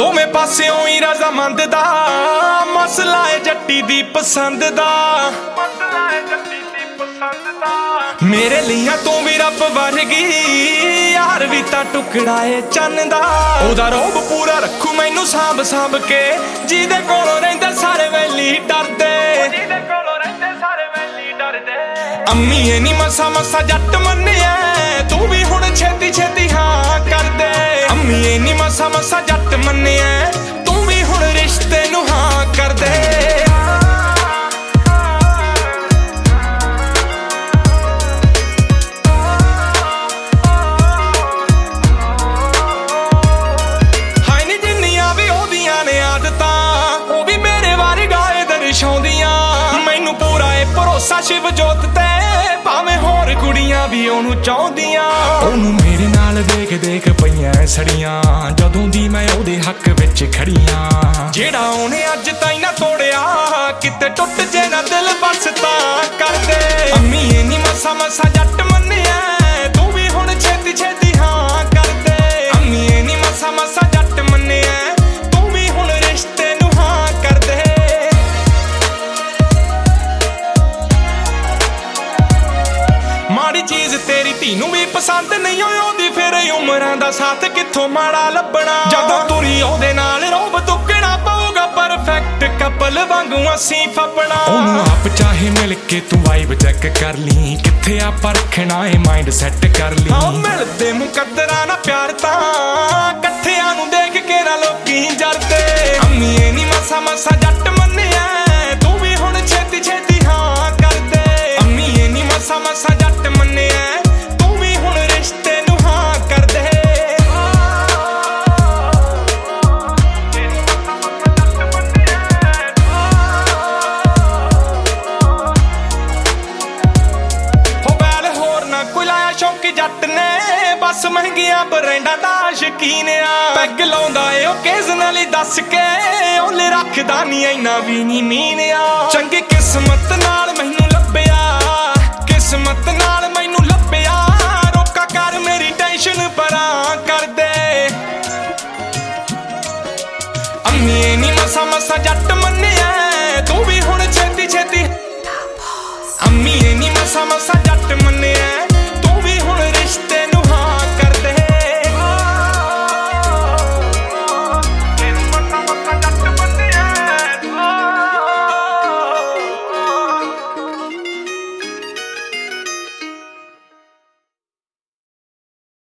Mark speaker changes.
Speaker 1: ਦੋਵੇਂ ਪਾਸਿਓਂ ਹੀ ਰਜ਼ਾਮੰਦ ਦਾ ਮਸਲਾ ਏ ਜੱਟੀ ਦੀ ਪਸੰਦ ਦਾ। ਮੇਰੇ ਲਈਆਂ ਤੂੰ ਵੀ ਰੱਬ ਵਰਗੀ ਯਾਰ ਵੀ ਤਾਂ ਟੁਕੜਾ ਏ ਚੰਨ ਦਾ। ਉਹਦਾ ਰੋਬ ਪੂਰਾ ਰੱਖੂ ਮੈਨੂੰ ਸਾਂਭ ਸਾਂਭ ਕੇ, ਜਿਹਦੇ ਕੋਲੋਂ ਰਹਿੰਦੇ ਸਾਰੇ ਵੈਲੀ ਡਰਦੇ। ਅੰਮੀਏ ਨੀ ਮਸਾ ਮਸਾ ਜੱਟ ਮੰਨਿਆ, ਤੂੰ ਵੀ ਹੁਣ ਛੇਤੀ ਛੇਤੀ ਹਾਂ ਕਰਦੇ। ਅੰਮੀਏ ਨੀ ਮਸਾ ਮਸਾ ਜੱਟ ਮੰਨਿਆ, ਤੂੰ ਵੀ ਹੁਣ ਰਿਸ਼ਤੇ ਨੂੰ ਹਾਂ ਕਰਦੇ। ਹਾਏ ਨੀ ਜਿੰਨੀਆਂ ਵੀ ਉਹਦੀਆਂ ਨੇ ਆਦਤਾਂ, ਉਹ ਵੀ ਮੇਰੇ ਵਰਗਾ ਏ ਦਰਸਾਉਂਦੀਆਂ। ਮੈਨੂੰ ਪੂਰਾ ਏ ਭਰੋਸਾ ਸ਼ਿਵ ਜੋਤ ਤੇ, ਭਾਵੇਂ ਹੋਰ ਕੁੜੀਆਂ ਵੀ ਉਹਨੂੰ ਚਾਹੁੰਦੀਆਂ। ਉਹਨੂੰ ਮੇਰੇ ਨਾਲ ਦੇਖ ਦੇਖ ਪਈਆਂ ਸੜੀਆਂ, ਜਦੋਂ ਦੀ ਮੈਂ ਉਹਦੇ ਹੱਕ ਵਿੱਚ ਖੜੀਆਂ। ਜਿਹੜਾ ਉਹਨੇ ਅੱਜ ਤਾਈਂ ਨਾ ਤੋੜਿਆ, ਕਿਤੇ ਟੁੱਟ ਜੇ ਨਾ ਦਿਲ ਬਸ ਤਾਂ ਕਰਦੇ। ਅੰਮੀਏ ਨੀ ਮਸਾ ਮਸਾ ਜੱਟ ਮੰਨਿਆ, ਤੂੰ ਵੀ ਹੁਣ ਛੇਤੀ ਛੇਤੀ ਹਾਂ ਕਰਦੇ। ਅੰਮੀਏ ਨੀ ਮਸਾ ਮਸਾ ਜੱਟ ਮੰਨਿਆ, ਤੂੰ ਵੀ ਹੁਣ ਰਿਸ਼ਤੇ ਨੂੰ ਹਾਂ ਕਰਦੇ। ਮਾੜੀ ਚੀਜ਼ ਤੇਰੀ ਧੀ ਨੂੰ ਵੀ ਪਸੰਦ ਨਹੀਂ ਉਹਦੀ, ਫਿਰ ਉਮਰਾਂ ਦਾ ਸਾਥ ਕਿੱਥੋਂ ਮਾੜਾ ਲੱਭਣਾ। ਜਦੋਂ ਤੁਰੀ ਉਹਦੇ ਨਾਲ ਰੋਬ ਤੁੱਕਣਾ ਪਊਗਾ, ਪਰਫੈਕਟ ਕਪਲ ਵਾਂਗੂ ਅਸੀਂ ਫੱਪਣਾ। ਉਹਨੂੰ ਆਪ ਚਾਹੇ ਮਿਲ ਕੇ ਤੂੰ ਵਾਈਬ ਚੈੱਕ ਕਰ ਲਈ, ਕਿੱਥੇ ਆਪਾਂ ਰੱਖਣਾ ਏ ਮਾਈਂਡ ਸੈੱਟ ਕਰ ਲਈ। ਹਾਂ ਮਿਲਦੇ ਮੁਕੱਦਰਾਂ ਨਾ ਪਿਆਰ ਤਾਂ, ਇਕੱਠਿਆਂ ਨੂੰ ਦੇਖ ਕੇ ਨਾ ਲੋਕੀ ਜਰਦੇ। ਅੰਮੀਏ ਨੀ ਮਸਾ ਮਸਾ ਜੱਟ ਮੰਨਿਆ, ਤੂੰ ਵੀ ਹੁਣ ਛੇਤੀ ਛੇਤੀ ਹਾਂ ਕਰਦੇ। ਅੰਮੀਏ ਨੀ ਮਸਾ ਮਸਾ ਜੱਟ ਮੰਨਿਆ, ਤੂੰ ਵੀ ਹੁਣ ਰਿਸ਼ਤੇ ਨੂੰ ਹਾਂ ਕਰਦੇ। ਹੋ ਬੈਲ ਹੋਰ ਨਾ ਕੋਈ ਲਾਇਆ ਸ਼ੌਂਕੀ ਜੱਟ ਨੇ, ਬਸ ਮਹਿੰਗੀਆਂ ਬਰੈਂਡਾਂ ਦਾ ਸ਼ੌਕੀਨ ਆ। ਪੈਗ ਲਾਉਂਦਾ ਏ ਓਕੇਜ਼ਨਲੀ ਦੱਸ ਕੇ, ਉਹਲੇ ਰੱਖਦਾ ਨੀ ਇੰਨਾ ਵੀ ਨੀ ਮੀਨ ਆ। ਚੰਗੀ ਕਿਸਮਤ ਨਾਲ ਮੈਨੂੰ ਲੱਭਿਆ, ਕਿਸਮਤ ਨਾਲ ਮੈਨੂੰ ਲੱਭਿਆ। ਰੋਕਾ ਕਰ ਮੇਰੀ ਟੈਨਸ਼ਨ ਪਰਾਂ ਕਰਦੇ। ਅੰਮੀਏ ਨੀ ਮਸਾ ਮਸਾ ਜੱਟ ਮੰਨਿਆ, ਤੂੰ ਵੀ ਹੁਣ ਛੇਤੀ ਛੇਤੀ। ਅੰਮੀਏ ਨੀ ਮਸਾ ਮਸਾ